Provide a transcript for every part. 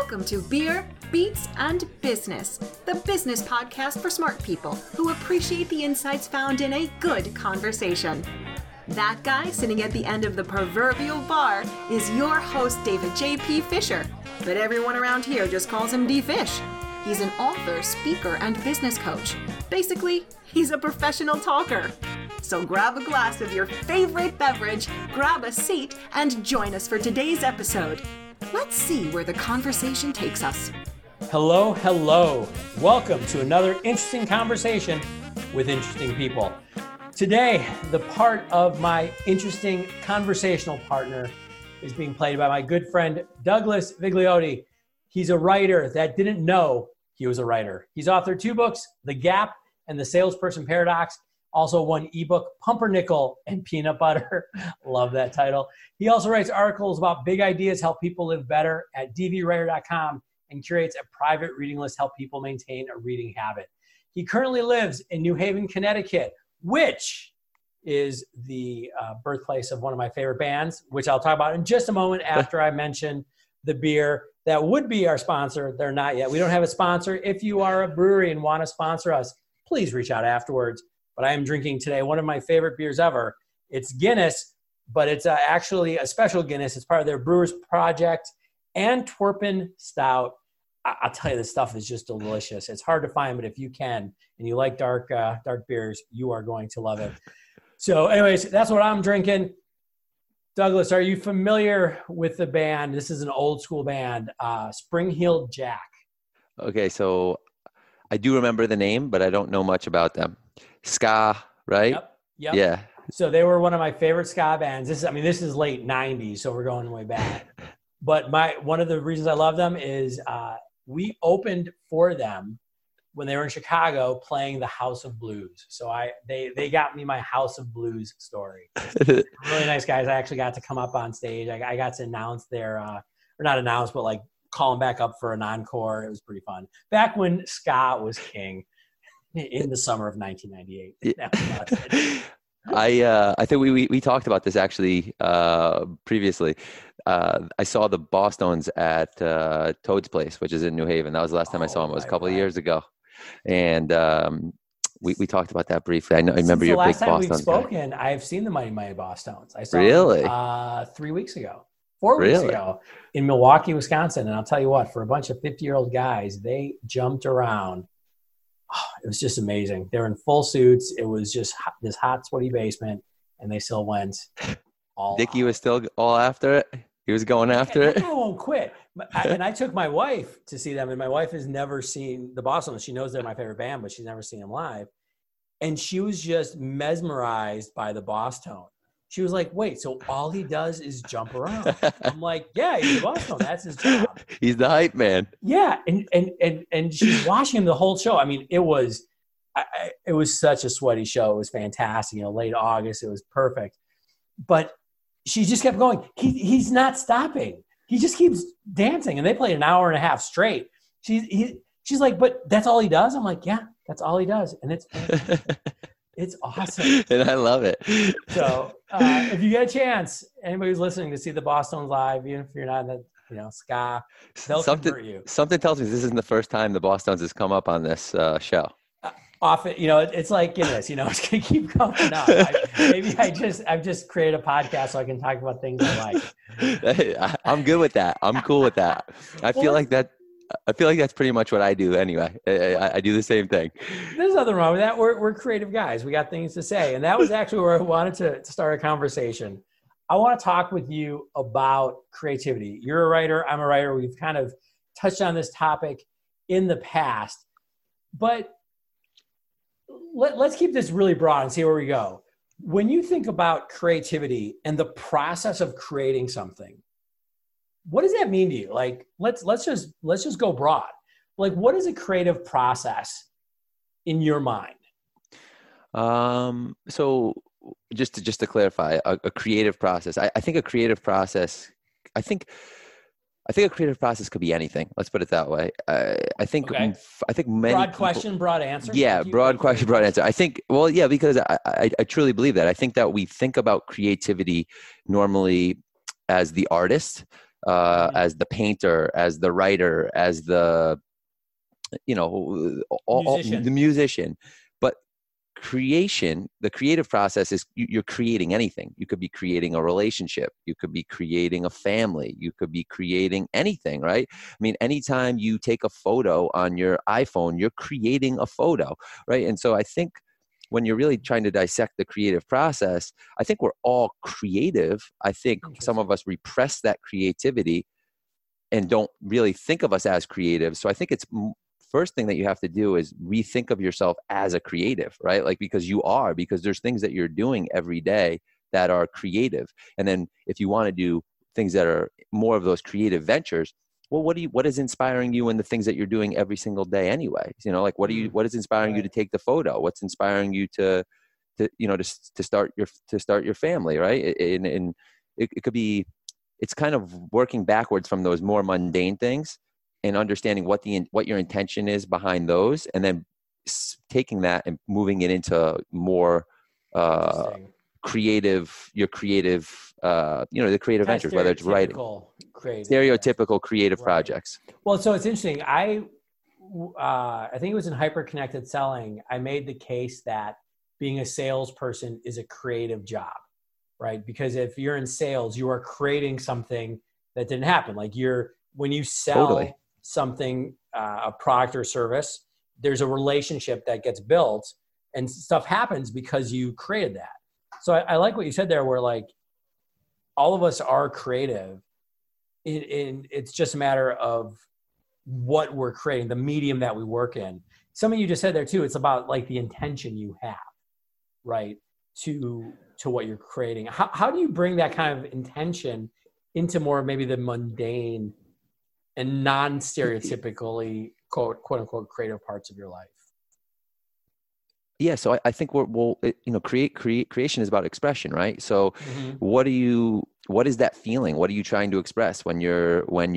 Welcome to Beer, Beats, and Business, the business podcast for smart people who appreciate the insights found in a good conversation. That guy sitting at the end of the proverbial bar is your host, David J.P. Fisher, but everyone around here just calls him D-Fish. He's an author, speaker, and business coach. Basically, he's a professional talker. So grab a glass of your favorite beverage, grab a seat, and join us for today's episode. Let's see where the conversation takes us. Hello. Welcome to another interesting conversation with interesting people. Today, the part of my interesting conversational partner is being played by my good friend, Douglas Vigliotti. He's a writer that didn't know he was a writer. He's authored 2 books, The Gap and The Salesperson Paradox. Also one ebook, Pumpernickel and Peanut Butter. Love that title. He also writes articles about big ideas, help people live better at dvwriter.com, and curates a private reading list, help people maintain a reading habit. He currently lives in New Haven, Connecticut, which is the birthplace of one of my favorite bands, which I'll talk about in just a moment after I mention the beer that would be our sponsor. They're not yet. We don't have a sponsor. If you are a brewery and want to sponsor us, please reach out afterwards. But I am drinking today one of my favorite beers ever. It's Guinness, but it's actually a special Guinness. It's part of their Brewers Project Antwerpen Stout. I'll tell you, this stuff is just delicious. It's hard to find, but if you can and you like dark beers, you are going to love it. So anyways, that's what I'm drinking. Douglas, are you familiar with the band? This is an old school band, Spring-Heeled Jack. Okay, so I do remember the name, but I don't know much about them. Ska, right? Yep. Yeah. So they were one of my favorite ska bands. This is late 90s, so we're going way back. But one of the reasons I love them is we opened for them when they were in Chicago playing the House of Blues. So they got me my House of Blues story. Really nice guys. I actually got to come up on stage. I got to announce their, or not announce, but like call them back up for an encore. It was pretty fun. Back when ska was king in the summer of 1998. I think we talked about this actually previously. I saw the Bosstones at Toad's Place, which is in New Haven. That was the last time I saw them. It was a couple of years ago. And we talked about that briefly. I remember you're a big Bosstones guy. The last time we've spoken, I've seen the Mighty Bosstones. I saw them 3 weeks ago. 4 weeks ago in Milwaukee, Wisconsin. And I'll tell you what, for a bunch of 50-year-old guys, they jumped around. Oh, it was just amazing. They were in full suits. It was just this hot, sweaty basement, and they still went all Dickie out. Was still all after it? He was going after it? That guy won't quit. And I took my wife to see them, and my wife has never seen the Bosstones. She knows they're my favorite band, but she's never seen them live. And she was just mesmerized by the Bosstones. She was like, wait, so all he does is jump around? I'm like, yeah, he's the Bosstones. That's his job. He's the hype man. Yeah, and she's watching him the whole show. I mean, it was such a sweaty show. It was fantastic. Late August, it was perfect. But she just kept going. He's not stopping. He just keeps dancing, and they played an hour and a half straight. She's like, but that's all he does? I'm like, yeah, that's all he does, and it's awesome. And I love it. So if you get a chance, anybody who's listening to see the Bosstones live, even if you're not in the ska, they'll convert you. Something tells me this isn't the first time the Bosstones has come up on this show. Often, it's like Guinness, it's going to keep going up. I've just created a podcast so I can talk about things I like. I'm good with that. I'm cool with that. I feel like that's pretty much what I do anyway. I do the same thing. There's nothing wrong with that. We're creative guys. We got things to say. And that was actually where I wanted to start a conversation. I want to talk with you about creativity. You're a writer. I'm a writer. We've kind of touched on this topic in the past. But let's keep this really broad and see where we go. When you think about creativity and the process of creating something, what does that mean to you? Like, let's just go broad. Like, what is a creative process in your mind? So just to clarify, a creative process. I think a creative process. I think a creative process could be anything. Let's put it that way. I think many broad question, broad answer. Yeah, broad question, broad answer. I think, because I truly believe that. I think that we think about creativity normally as the artist. as the painter, as the writer, as the, the musician. But creation, the creative process is you're creating anything. You could be creating a relationship. You could be creating a family. You could be creating anything, right? I mean, anytime you take a photo on your iPhone, you're creating a photo, right? And so I think when you're really trying to dissect the creative process, I think we're all creative. I think some of us repress that creativity and don't really think of us as creative. So I think it's first thing that you have to do is rethink of yourself as a creative, right? Like, because there's things that you're doing every day that are creative. And then if you want to do things that are more of those creative ventures, well, what is inspiring you in the things that you're doing every single day anyway? Like what is inspiring you to take the photo? What's inspiring you to start your family, right? And it could be, it's kind of working backwards from those more mundane things and understanding what your intention is behind those, and then taking that and moving it into more creative, the creative ventures, whether it's writing, stereotypical creative projects. Well, so it's interesting. I think it was in Hyper-Connected Selling, I made the case that being a salesperson is a creative job, right? Because if you're in sales, you are creating something that didn't happen. Like when you sell something, a product or service, there's a relationship that gets built and stuff happens because you created that. So I like what you said there, where like all of us are creative. It's just a matter of what we're creating, the medium that we work in. Something you just said there too, it's about like the intention you have, right? To what you're creating. How do you bring that kind of intention into more maybe the mundane and non-stereotypically quote unquote creative parts of your life? Yeah, so I think creation is about expression, right? So what is that feeling? What are you trying to express when you're what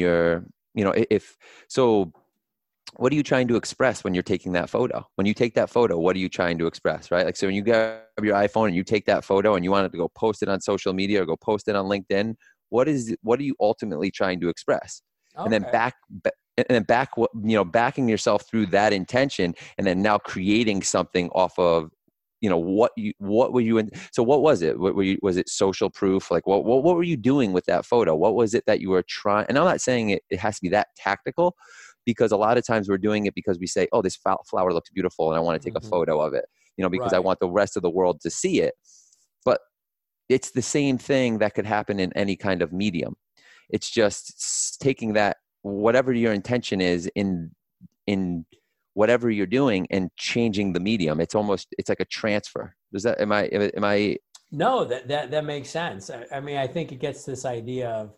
are you trying to express when you're taking that photo? When you take that photo, what are you trying to express, right? Like, so when you grab your iPhone and you take that photo and you wanted to go post it on social media or go post it on LinkedIn, what are you ultimately trying to express? Okay. And then backing yourself through that intention, and then now creating something off of, what were you in? So what was it? Was it social proof? Like what were you doing with that photo? What was it that you were trying? And I'm not saying it has to be that tactical, because a lot of times we're doing it because we say, oh, this flower looks beautiful and I want to take a photo of it, because I want the rest of the world to see it. But it's the same thing that could happen in any kind of medium. It's just taking that, whatever your intention is in whatever you're doing, and changing the medium. It's like a transfer. Am I? No, that makes sense. I mean, I think it gets this idea of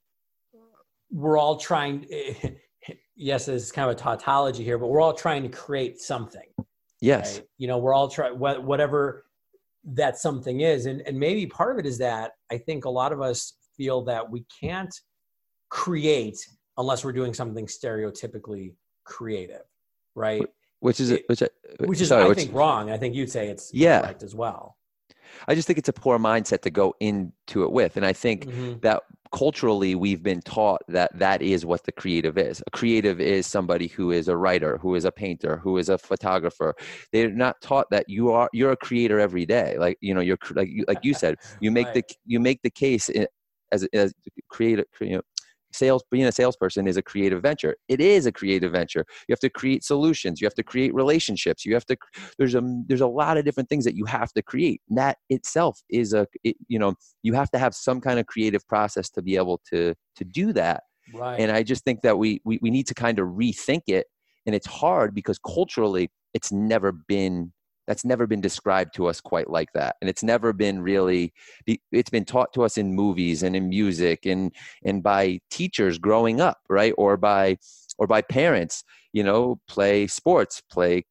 we're all trying, yes, it's kind of a tautology here, but we're all trying to create something. Yes. Right? We're all trying, whatever that something is. And maybe part of it is that I think a lot of us feel that we can't create unless we're doing something stereotypically creative, right? Which is I think wrong. I think you'd say it's correct as well. I just think it's a poor mindset to go into it with. And I think that culturally we've been taught that is what the creative is. A creative is somebody who is a writer, who is a painter, who is a photographer. They're not taught that you're a creator every day. Like, you're like you said, you make the case as creative, being a salesperson is a creative venture. It is a creative venture. You have to create solutions. You have to create relationships. There's a lot of different things that you have to create. And that itself is you have to have some kind of creative process to be able to do that. Right. And I just think that we need to kind of rethink it. And it's hard because culturally that's never been described to us quite like that. And it's never been really, it's been taught to us in movies and in music and by teachers growing up, right? Or by parents, play sports, play,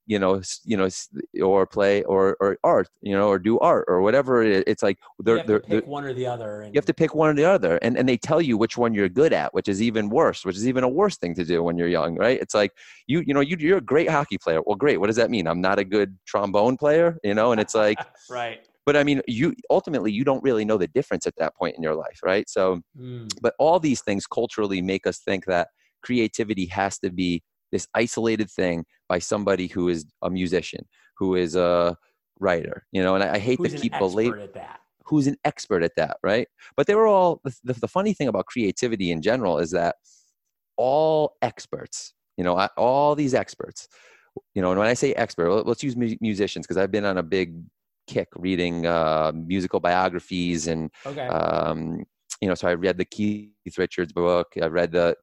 or play or art, or do art or whatever it is. It's like you have to pick one or the other. You have to pick one or the other. And they tell you which one you're good at, which is even worse, which is even a worse thing to do when you're young, right? It's like, you're a great hockey player. Well, great. What does that mean? I'm not a good trombone player, and it's like, right. But I mean, you ultimately, you don't really know the difference at that point in your life, right? So, but all these things culturally make us think that creativity has to be this isolated thing by somebody who is a musician, who is a writer, you know, and I hate to keep belaboring that. Who's an expert at that, right? But they were all, the funny thing about creativity in general is that all experts, you know, all these experts, you know, and when I say expert, let's use musicians, because I've been on a big kick reading musical biographies and, you know, so I read the Keith Richards book, I read the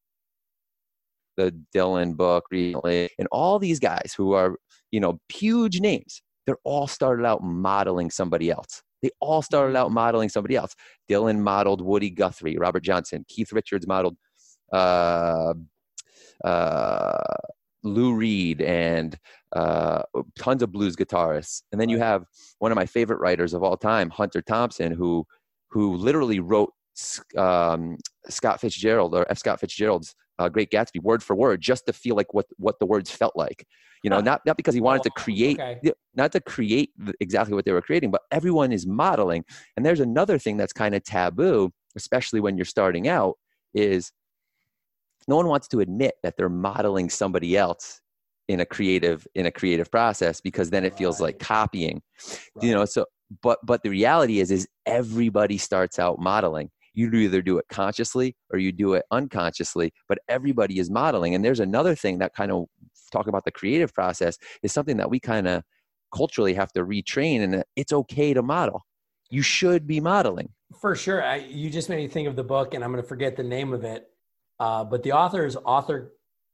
Dylan book recently, and all these guys who are, you know, huge names, they're all started out modeling somebody else. They all started out modeling somebody else. Dylan modeled Woody Guthrie, Robert Johnson. Keith Richards modeled Lou Reed and tons of blues guitarists. And then you have one of my favorite writers of all time, Hunter Thompson, who literally wrote Scott Fitzgerald, or F. Scott Fitzgerald's Great Gatsby word for word, just to feel like what the words felt like. You know, not because he wanted to create, not to create exactly what they were creating, but everyone is modeling. And there's another thing that's kind of taboo, especially when you're starting out, is no one wants to admit that they're modeling somebody else in a creative process, because then it feels like copying, you know. So, but the reality is everybody starts out modeling. You either do it consciously or you do it unconsciously, but everybody is modeling. And there's another thing that kind of, talk about the creative process, is something that we kind of culturally have to retrain, and it's okay to model. You should be modeling. For sure. You just made me think of the book, and I'm going to forget the name of it. But the author is Austin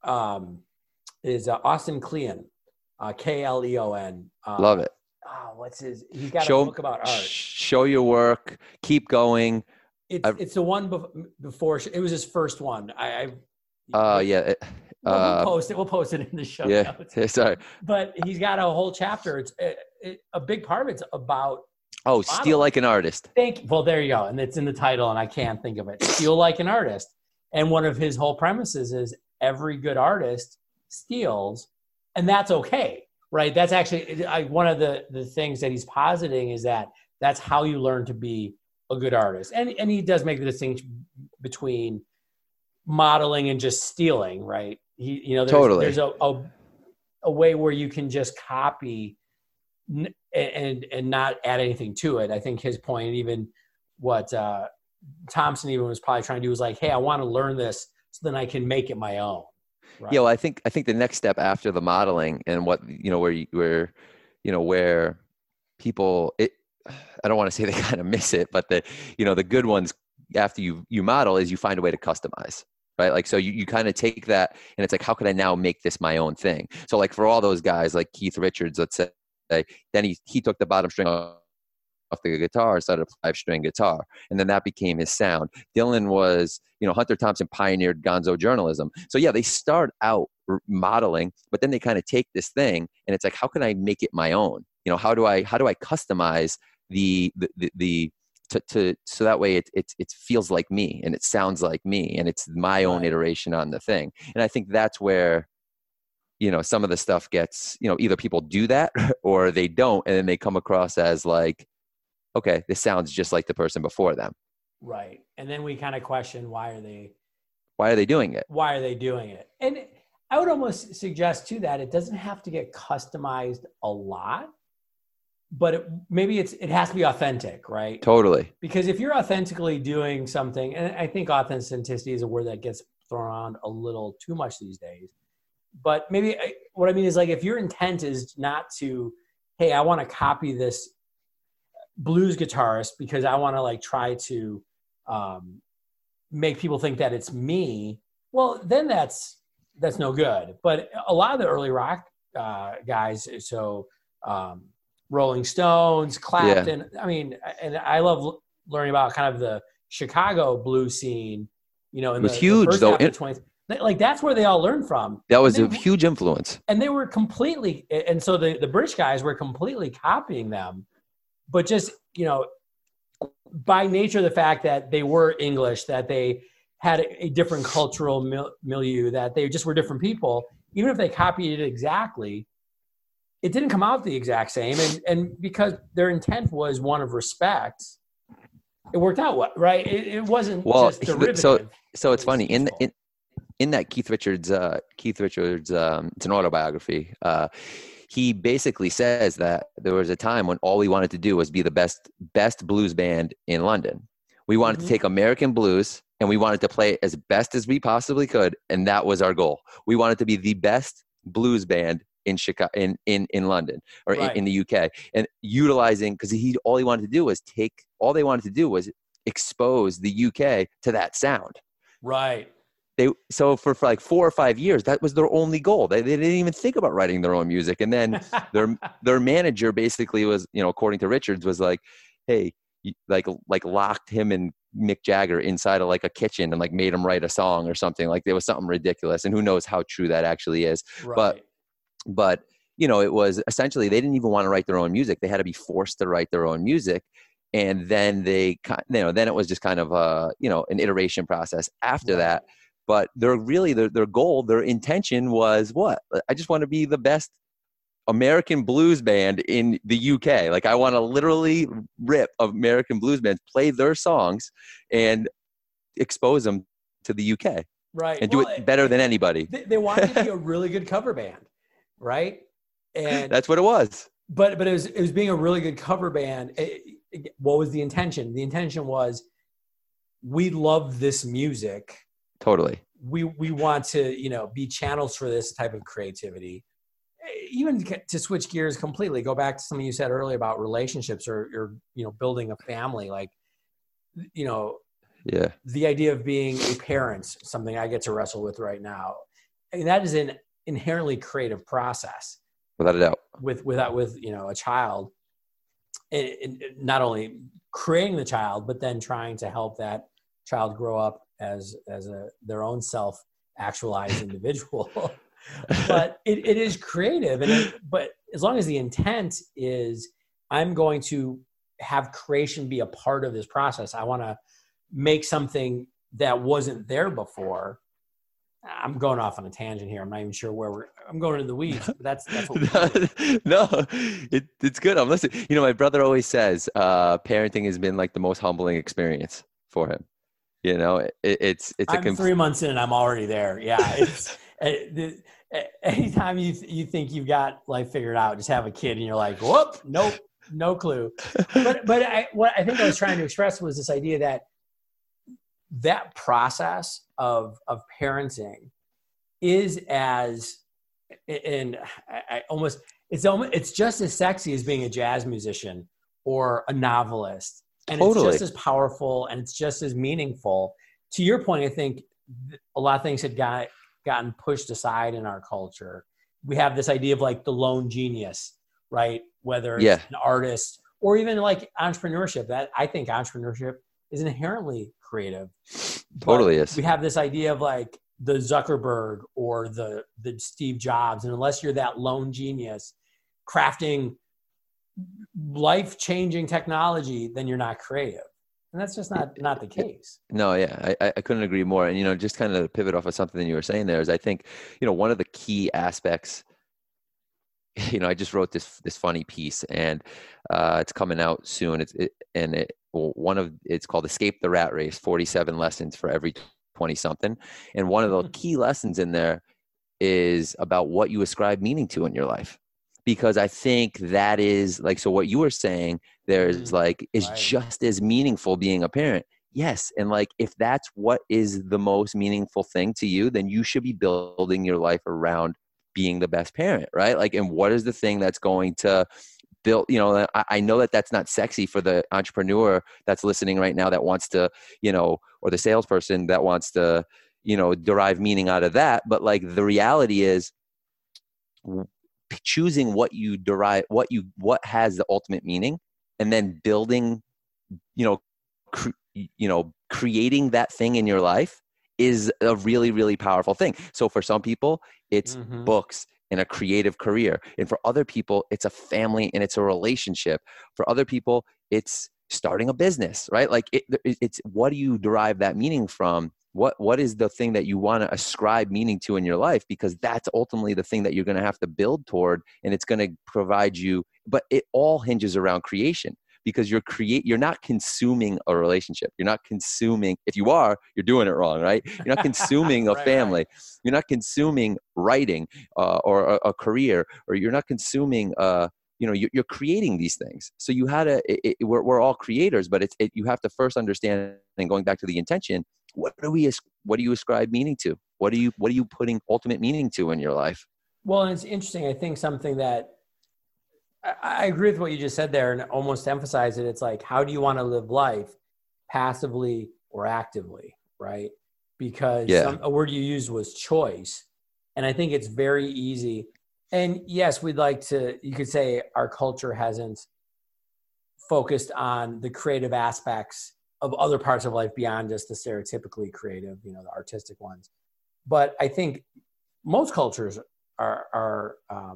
Kleon, Kleon. Love it. He's got a book about art. Show your work, keep going. It's the one before, it was his first one. Yeah. We'll post it in the show notes. Yeah, sorry. But he's got a whole chapter. It's a big part of it's about Steal Like an Artist. Well, there you go. And it's in the title, and I can't think of it. Steal Like an Artist. And one of his whole premises is every good artist steals, and that's okay, right? That's actually one of the things that he's positing, is that that's how you learn to be a good artist. And he does make the distinction between modeling and just stealing, right? There's a way where you can just copy and not add anything to it. I think his point, even what Thompson even was probably trying to do, was like, hey, I want to learn this so then I can make it my own. Right? Yeah, well, I think the next step after the modeling, and what, you know, where people, I don't want to say they kind of miss it, but the good ones after you model is you find a way to customize, right? Like, so you kind of take that, and it's like, how can I now make this my own thing? So like for all those guys like Keith Richards, let's say, then he took the bottom string off the guitar, started a 5-string guitar, and then that became his sound. Dylan was, Hunter Thompson pioneered gonzo journalism. So yeah, they start out modeling, but then they kind of take this thing, and it's like, how can I make it my own? How do I customize so that way it feels like me, and it sounds like me, and it's my own iteration on the thing. And I think that's where, some of the stuff gets, either people do that or they don't, and then they come across as like, okay, this sounds just like the person before them. Right. And then we kind of question, why are they doing it? Why are they doing it? And I would almost suggest too that it doesn't have to get customized a lot, but maybe it has to be authentic, right? Totally. Because if you're authentically doing something, and I think authenticity is a word that gets thrown around a little too much these days, but maybe what I mean is, like, if your intent is not to, hey, I want to copy this blues guitarist because I want to like try to make people think that it's me, well, then that's no good. But a lot of the early rock guys, so Rolling Stones, Clapton, I mean, and I love learning about kind of the Chicago blues scene, in it was huge though. Like that's where they all learned from. That was a huge influence. And they were completely, and so the British guys were completely copying them, but just, by nature of the fact that they were English, that they had a different cultural milieu, that they just were different people, even if they copied it exactly, it didn't come out the exact same. And because their intent was one of respect, it worked out well, right? It wasn't just derivative. So it's funny in that Keith Richards, it's an autobiography. He basically says that there was a time when all we wanted to do was be the best blues band in London. We wanted to take American blues and we wanted to play it as best as we possibly could. And that was our goal. We wanted to be the best blues band in Chicago, in London, or in the UK, and utilizing, because all they wanted to do was expose the UK to that sound. Right. So for like 4 or 5 years, that was their only goal. They didn't even think about writing their own music. And then their manager basically was, according to Richards, was like, hey, like locked him and Mick Jagger inside of like a kitchen and like made him write a song or something. Like there was something ridiculous, and who knows how true that actually is. Right. But it was essentially, they didn't even want to write their own music. They had to be forced to write their own music. And then then it was just kind of an iteration process after that. But their goal, their intention was what? I just want to be the best American blues band in the UK. Like I want to literally rip American blues bands, play their songs, and expose them to the UK. Right. And do it better than anybody. They wanted to be a really good cover band, right? And that's what it was. But it was being a really good cover band. What was the intention? The intention was, we love this music. Totally. We want to, be channels for this type of creativity. Even to switch gears completely, go back to something you said earlier about relationships or building a family. Like, the idea of being a parent, something I get to wrestle with right now. And that is an inherently creative process. Without a doubt. With a child, and not only creating the child, but then trying to help that child grow up as their own self-actualized individual. But it is creative, but as long as the intent is, I'm going to have creation be a part of this process. I want to make something that wasn't there before. I'm going off on a tangent here. I'm not even sure where I'm going into the weeds, but that's what No, it's good. I'm listening. My brother always says, parenting has been like the most humbling experience for him. I'm 3 months in and I'm already there. Yeah. Anytime you think you've got life figured out, just have a kid and you're like, whoop, nope, no clue. But what I think I was trying to express was this idea that process of parenting is it's just as sexy as being a jazz musician or a novelist. And Totally. It's just as powerful and it's just as meaningful. To your point, I think a lot of things had gotten pushed aside in our culture. We have this idea of like the lone genius, right? Whether it's an artist or even like entrepreneurship. That I think entrepreneurship is inherently creative. Totally is. We have this idea of like the Zuckerberg or the Steve Jobs, and unless you're that lone genius crafting life-changing technology, then you're not creative. And that's just not the case. No, yeah, I couldn't agree more. And, just kind of pivot off of something you were saying there is I think, one of the key aspects, I just wrote this funny piece and it's coming out soon. It's called Escape the Rat Race, 47 lessons for every 20 something. And one of the key lessons in there is about what you ascribe meaning to in your life. Because I think that is like, so what you were saying there is like, is right. Just as meaningful being a parent. Yes. And like, if that's what is the most meaningful thing to you, then you should be building your life around being the best parent, right? Like, and what is the thing that's going to build, I know that that's not sexy for the entrepreneur that's listening right now that wants to, or the salesperson that wants to, derive meaning out of that. But like, the reality is, choosing what you derive, what has the ultimate meaning, and then building, creating that thing in your life is a really, really powerful thing. So for some people, it's books and a creative career. And for other people, it's a family and it's a relationship. For other people, it's starting a business, right? Like it's what do you derive that meaning from? what is the thing that you want to ascribe meaning to in your life? Because that's ultimately the thing that you're going to have to build toward, and it's going to provide you, but it all hinges around creation, because you're not consuming a relationship. You're not consuming, if you are, you're doing it wrong, right? You're not consuming a family. Right. You're not consuming writing or a career, or you're not consuming you're creating these things. So you had we're all creators, but you have to first understand, and going back to the intention, what do you ascribe meaning to? What are you putting ultimate meaning to in your life? Well, and it's interesting. I think something that I agree with what you just said there, and almost emphasize it. It's like, how do you want to live life, passively or actively, right? Because a word you used was choice. And I think it's very easy. And yes, you could say our culture hasn't focused on the creative aspects of other parts of life beyond just the stereotypically creative, the artistic ones. But I think most cultures are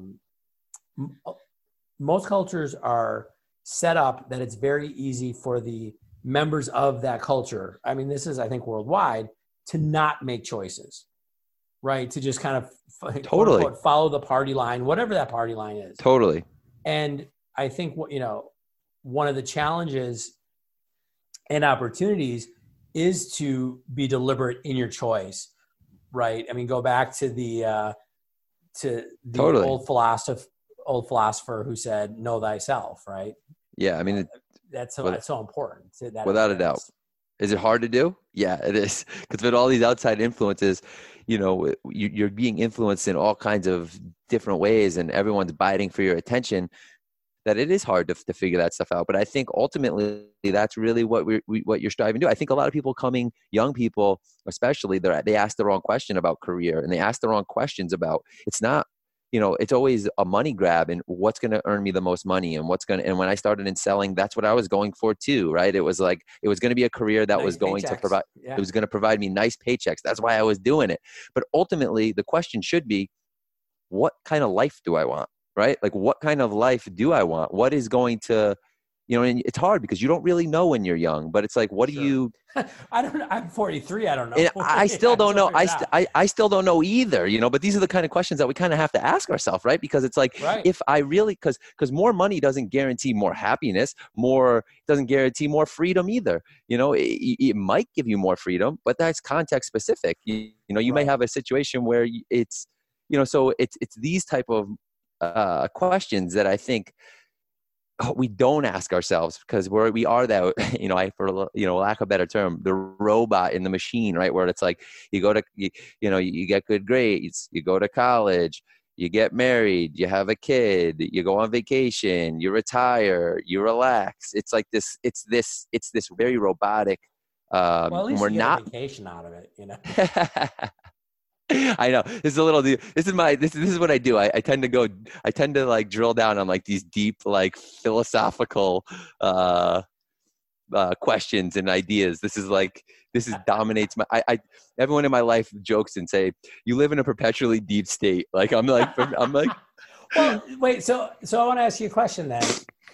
set up that it's very easy for the members of that culture. I mean, this is, I think, worldwide, to not make choices, right? To just kind of totally follow the party line, whatever that party line is. Totally. And I think, one of the challenges and opportunities is to be deliberate in your choice, right? I mean, go back to the totally. old philosopher who said, "Know thyself," right? Yeah, I mean, that's so important. Without a doubt. Is it hard to do? Yeah, it is. Because with all these outside influences, you're being influenced in all kinds of different ways, and everyone's biting for your attention, that it is hard to figure that stuff out. But I think ultimately that's really what you're striving to do. I think a lot of people young people especially, they ask the wrong question about career, and they ask the wrong questions about, it's not, it's always a money grab, and what's going to earn me the most money, and and when I started in selling, that's what I was going for too, right? It was like, it was going to be a career that was going to provide, it was going to provide me nice paychecks. That's why I was doing it. But ultimately the question should be, what kind of life do I want? Right? Like, what kind of life do I want? What is going to, and it's hard because you don't really know when you're young, but it's like, what do you, I don't know. I'm 43. I don't know. And I still don't know. I still don't know either, but these are the kind of questions that we kind of have to ask ourselves, right? Because it's like, if I really, because more money doesn't guarantee more happiness, doesn't guarantee more freedom either. It might give you more freedom, but that's context specific. You may have a situation where it's, so it's these type of questions that I think we don't ask ourselves, because we are that, for lack of a better term, the robot in the machine, right? Where it's like, you get good grades, you go to college, you get married, you have a kid, you go on vacation, you retire, you relax. It's like this, it's this very robotic. Well, at least you get a vacation out of it, I know. This is what I do. I tend to like drill down on like these deep, like philosophical questions and ideas. This dominates everyone in my life jokes and say, you live in a perpetually deep state. Like, I'm like, well, wait, so I want to ask you a question then.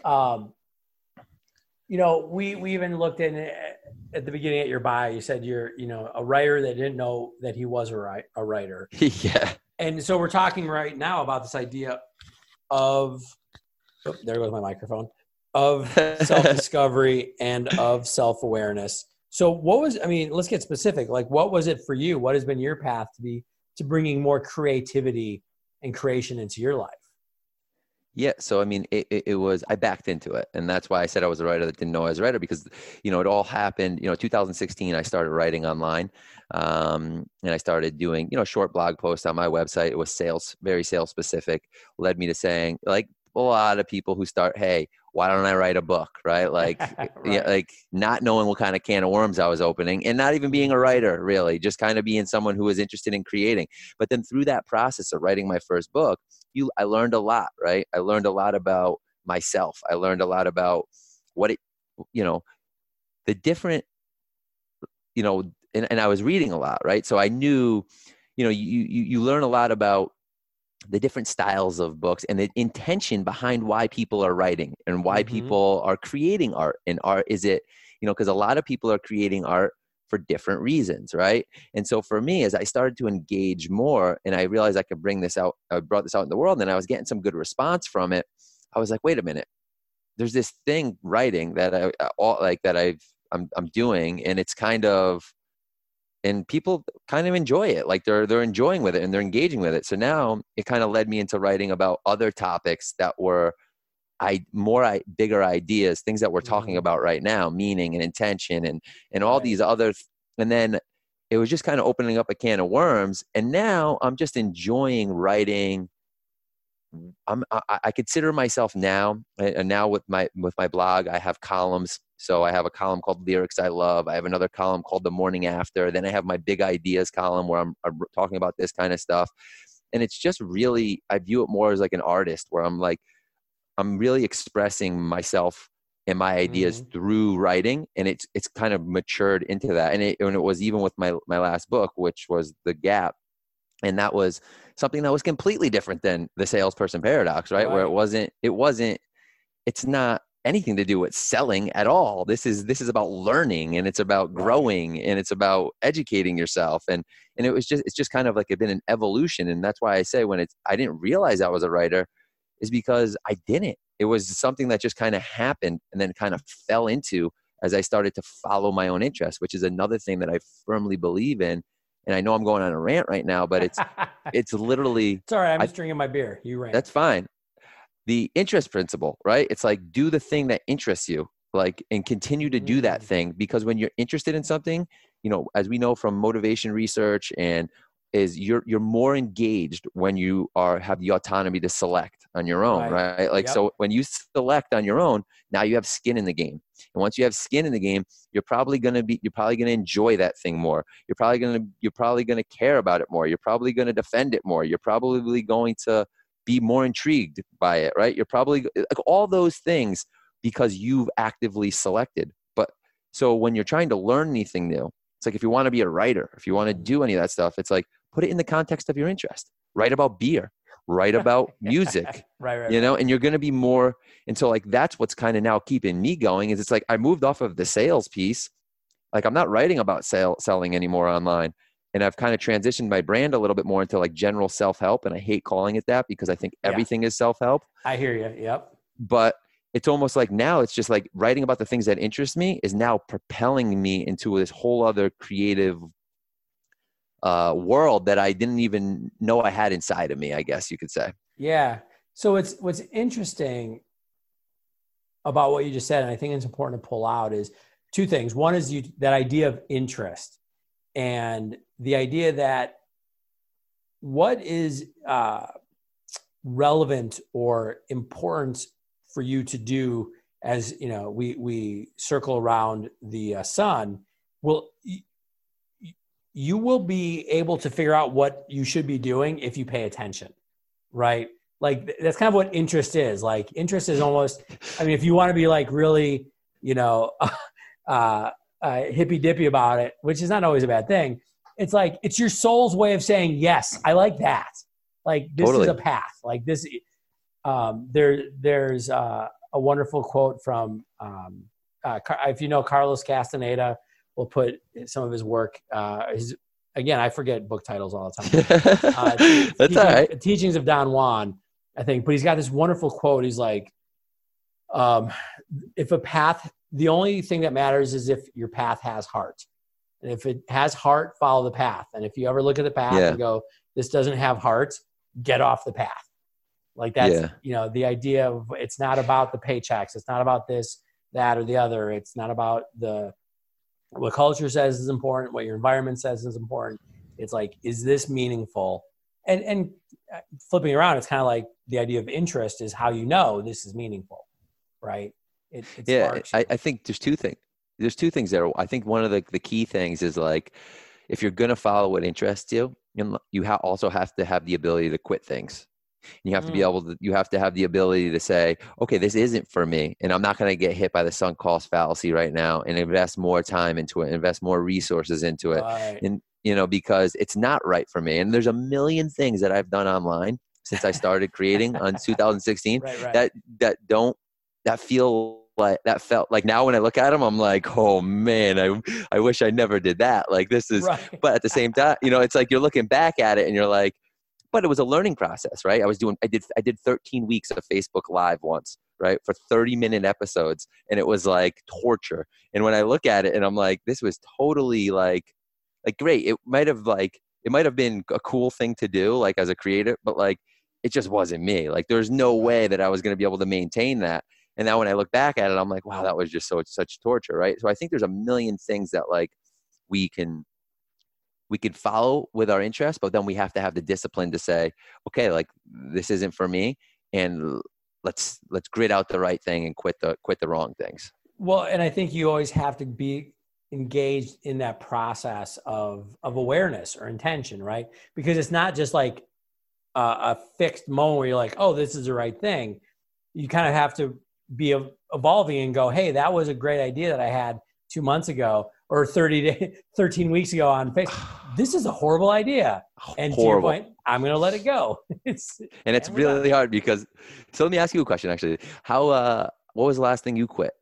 We even looked at the beginning at your bio, you said you're, a writer that didn't know that he was a writer. Yeah. And so we're talking right now about this idea of, there goes my microphone, of self-discovery and of self-awareness. So let's get specific. Like, what was it for you? What has been your path to bringing more creativity and creation into your life? Yeah. So, it was, I backed into it. And that's why I said I was a writer that didn't know I was a writer, because, it all happened, 2016, I started writing online. And I started doing, short blog posts on my website. It was very sales specific, led me to saying, like a lot of people who start, hey, why don't I write a book? Right. Like, right. Like not knowing what kind of can of worms I was opening, and not even being a writer, really, just kind of being someone who was interested in creating. But then through that process of writing my first book, I learned a lot, right? I learned a lot about myself. I learned a lot about the different, and I was reading a lot, right? So I knew, you learn a lot about the different styles of books and the intention behind why people are writing and why people are creating art. And art, is it, because a lot of people are creating art for different reasons, right? And so for me, as I started to engage more and I realized I could bring this out, I brought this out in the world and I was getting some good response from it, I was like, wait a minute, there's this thing writing that I'm doing, and it's kind of, and people kind of enjoy it. Like they're enjoying with it and they're engaging with it. So now it kind of led me into writing about other topics that were bigger ideas, things that we're talking about right now, meaning and intention and all these other, and then it was just kind of opening up a can of worms. And now I'm just enjoying writing. I consider myself now, and now with my blog, I have columns. So I have a column called Lyrics I Love. I have another column called The Morning After. Then I have my Big Ideas column where I'm talking about this kind of stuff. And it's just really, I view it more as like an artist where I'm really expressing myself and my ideas through writing. And it's kind of matured into that. And it was even with my last book, which was The Gap. And that was something that was completely different than the Salesperson Paradox, right? Where it's not anything to do with selling at all. This is about learning, and it's about growing, and it's about educating yourself. And it's just kind of like it's been an evolution. And that's why I say I didn't realize I was a writer is because I didn't. It was something that just kind of happened and then kind of fell into as I started to follow my own interests, which is another thing that I firmly believe in. And I know I'm going on a rant right now, but it's literally. It's all right. I'm just drinking my beer. You rant. That's fine. The interest principle, right? It's like, do the thing that interests you, and continue to do that thing, because when you're interested in something, as we know from motivation research, and is you're more engaged when you have the autonomy to select on your own, right? So when you select on your own, now you have skin in the game. And once you have skin in the game, you're probably going to enjoy that thing more. You're probably going to care about it more. You're probably going to defend it more. You're probably going to be more intrigued by it, right? You're probably all those things because you've actively selected. But so when you're trying to learn anything new, it's like, if you want to be a writer, if you want to do any of that stuff, it's like, put it in the context of your interest. Write about beer, write about music, right. And you're going to be more. And so that's what's kind of now keeping me going is it's like, I moved off of the sales piece. Like, I'm not writing about selling anymore online. And I've kind of transitioned my brand a little bit more into general self-help. And I hate calling it that because I think everything is self-help. I hear you. Yep. But it's almost like now it's just like writing about the things that interest me is now propelling me into this whole other creative world that I didn't even know I had inside of me, I guess you could say. Yeah. So what's interesting about what you just said, and I think it's important to pull out, is two things. One is that idea of interest, and the idea that what is relevant or important for you to do as, we circle around the sun. Well, you will be able to figure out what you should be doing if you pay attention, right? Like, that's kind of what interest is. Like, interest is almost, if you want to be really, hippy dippy about it, which is not always a bad thing. It's like, it's your soul's way of saying, yes, I like that. Like, this is a path. Like this, there's a wonderful quote from, if you know Carlos Castaneda, we'll put some of his work. Again, I forget book titles all the time. That's all right. Teachings of Don Juan, I think. But he's got this wonderful quote. He's like, if a path, the only thing that matters is if your path has heart. And if it has heart, follow the path. And if you ever look at the path and go, this doesn't have heart, get off the path. Like, that's, the idea of, it's not about the paychecks. It's not about this, that, or the other. It's not about what culture says is important, what your environment says is important. It's like, is this meaningful? And flipping around, it's kind of like the idea of interest is how you know this is meaningful, right? I think there's two things. There's two things there. I think one of the key things is, like, if you're going to follow what interests you, you also have to have the ability to quit things. You have to be able to, you have to have the ability to say, okay, this isn't for me, and I'm not going to get hit by the sunk cost fallacy right now, and invest more time into it, invest more resources into it. Right. And, because it's not right for me. And there's a million things that I've done online since I started creating on 2016 that feel like, that felt like, now when I look at them, I'm like, oh man, I wish I never did that. Like this is, Right. but at the same time, it's like you're looking back at it and you're like, but it was a learning process, right? I did 13 weeks of Facebook Live once, right? For 30-minute episodes. And it was like torture. And when I look at it and I'm like, this was totally like great. It might have been a cool thing to do, like as a creator, but like, it just wasn't me. Like there's no way that I was going to be able to maintain that. And now when I look back at it, I'm like, wow, that was just such torture, right? So I think there's a million things that like we can follow with our interest, but then we have to have the discipline to say, okay, like this isn't for me, and let's grit out the right thing and quit the wrong things. Well, and I think you always have to be engaged in that process of awareness or intention, right? Because it's not just like a fixed moment where you're like, oh, this is the right thing. You kind of have to be evolving and go, hey, that was a great idea that I had 2 months ago or 13 weeks ago on Facebook. This is a horrible idea. And horrible. To your point, I'm going to let it go. It's really hard because, so let me ask you a question actually. What was the last thing you quit?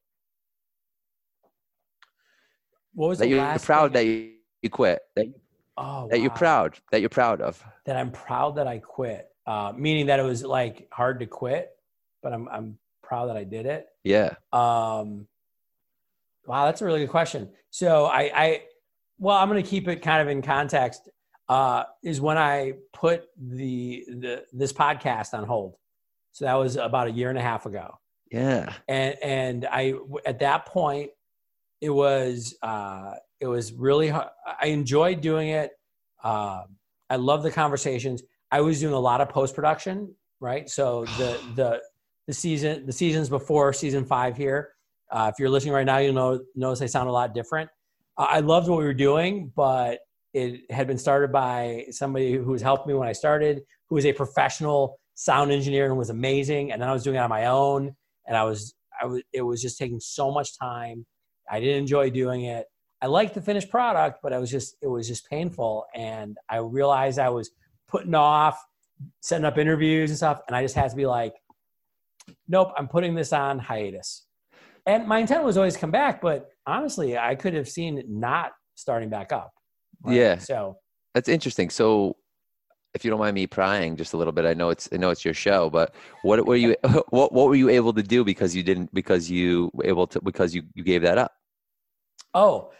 What was that the you're last proud thing? that you quit? That you're proud of? That I'm proud that I quit. Meaning that it was like hard to quit, but I'm proud that I did it. Yeah. Wow, that's a really good question. So I'm going to keep it kind of in context. Is when I put this podcast on hold. So that was about 1.5 years ago. Yeah. And I at that point it was really hard. I enjoyed doing it. I love the conversations. I was doing a lot of post-production, right? So the seasons before season 5 here, if you're listening right now, you'll notice they sound a lot different. I loved what we were doing, but it had been started by somebody who was helping me when I started, who was a professional sound engineer and was amazing. And then I was doing it on my own, and it was just taking so much time. I didn't enjoy doing it. I liked the finished product, but it was just painful. And I realized I was putting off setting up interviews and stuff. And I just had to be like, nope, I'm putting this on hiatus. And my intent was always come back, but honestly, I could have seen it not starting back up. Right? Yeah. So that's interesting. So if you don't mind me prying just a little bit, I know it's your show, but what were you able to do because you gave that up? Oh,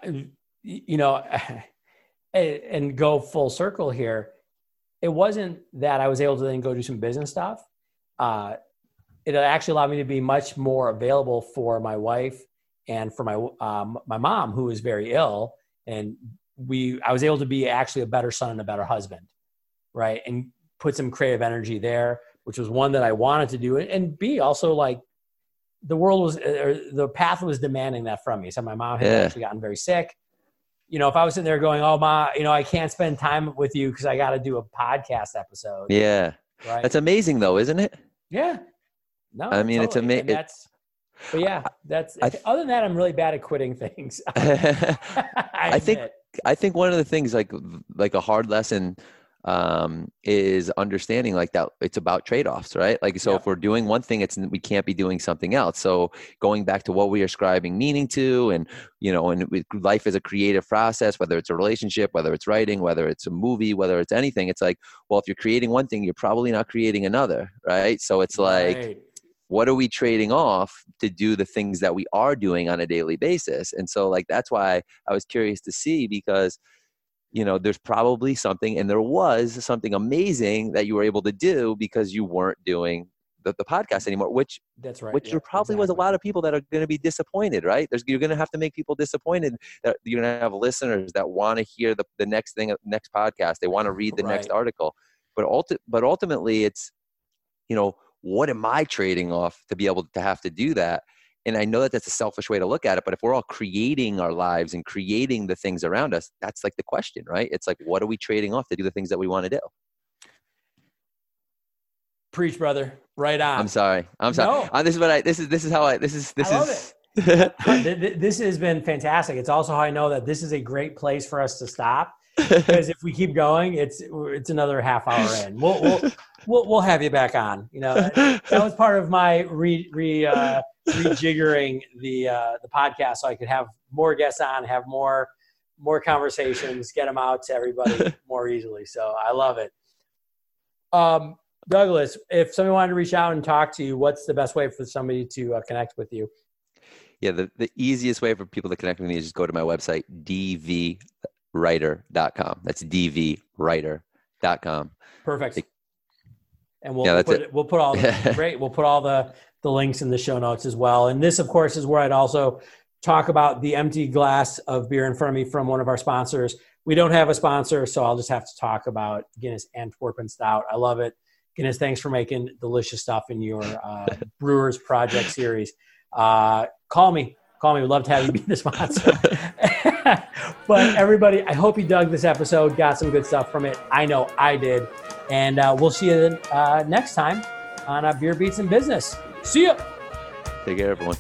and go full circle here. It wasn't that I was able to then go do some business stuff. It actually allowed me to be much more available for my wife and for my mom, who was very ill. And I was able to be actually a better son and a better husband, right? And put some creative energy there, which was one that I wanted to do. And B, also like the path was demanding that from me. So my mom had actually gotten very sick. If I was sitting there going, oh, Ma, I can't spend time with you because I got to do a podcast episode. Yeah. Right. That's amazing though, isn't it? Yeah. No, I mean, totally. Other than that, I'm really bad at quitting things. I think one of the things like a hard lesson is understanding like that it's about trade-offs, right? Like, so if we're doing one thing, we can't be doing something else. So going back to what we are ascribing meaning to, and, life is a creative process, whether it's a relationship, whether it's writing, whether it's a movie, whether it's anything, it's like, well, if you're creating one thing, you're probably not creating another, right? So it's like, what are we trading off to do the things that we are doing on a daily basis? And so like, that's why I was curious to see, because there's probably something, and there was something amazing that you were able to do because you weren't doing the podcast anymore, which that's right. Which there probably was a lot of people that are going to be disappointed, right? You're going to have to make people disappointed. That you're going to have listeners that want to hear the next next podcast. They want to read the next article, but ultimately it's, what am I trading off to be able to have to do that? And I know that that's a selfish way to look at it, but if we're all creating our lives and creating the things around us, that's like the question, right? It's like, what are we trading off to do the things that we want to do? Preach, brother. Right on. I'm sorry. No. This is how I love it. This has been fantastic. It's also how I know that this is a great place for us to stop, because if we keep going, it's another half hour in. we'll have you back on. That was part of my rejiggering the podcast, so I could have more guests on, have more conversations, get them out to everybody more easily. So I love it. Douglas, if somebody wanted to reach out and talk to you, what's the best way for somebody to connect with you? Yeah, the easiest way for people to connect with me is just go to my website, dvwriter.com. That's dvwriter.com. Perfect. And we'll put all the links in the show notes as well. And this, of course, is where I'd also talk about the empty glass of beer in front of me from one of our sponsors. We don't have a sponsor, so I'll just have to talk about Guinness Antwerpen Stout. I love it. Guinness, thanks for making delicious stuff in your Brewers Project series. Call me. We'd love to have you be the sponsor. But everybody, I hope you dug this episode, got some good stuff from it. I know I did. And we'll see you next time on Beer Beats and Business. See ya. Take care, everyone.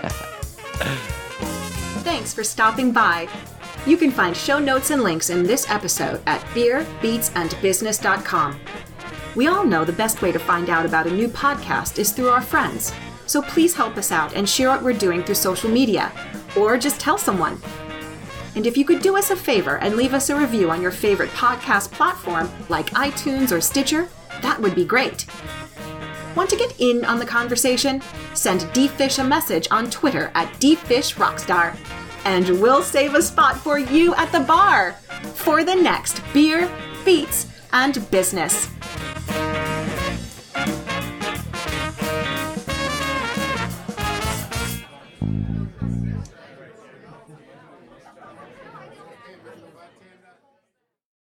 Thanks for stopping by. You can find show notes and links in this episode at beerbeatsandbusiness.com. We all know the best way to find out about a new podcast is through our friends. So please help us out and share what we're doing through social media, or just tell someone. And if you could do us a favor and leave us a review on your favorite podcast platform like iTunes or Stitcher, that would be great. Want to get in on the conversation? Send DFish a message on Twitter at DFishRockstar, and we'll save a spot for you at the bar for the next Beer, Beats, and Business.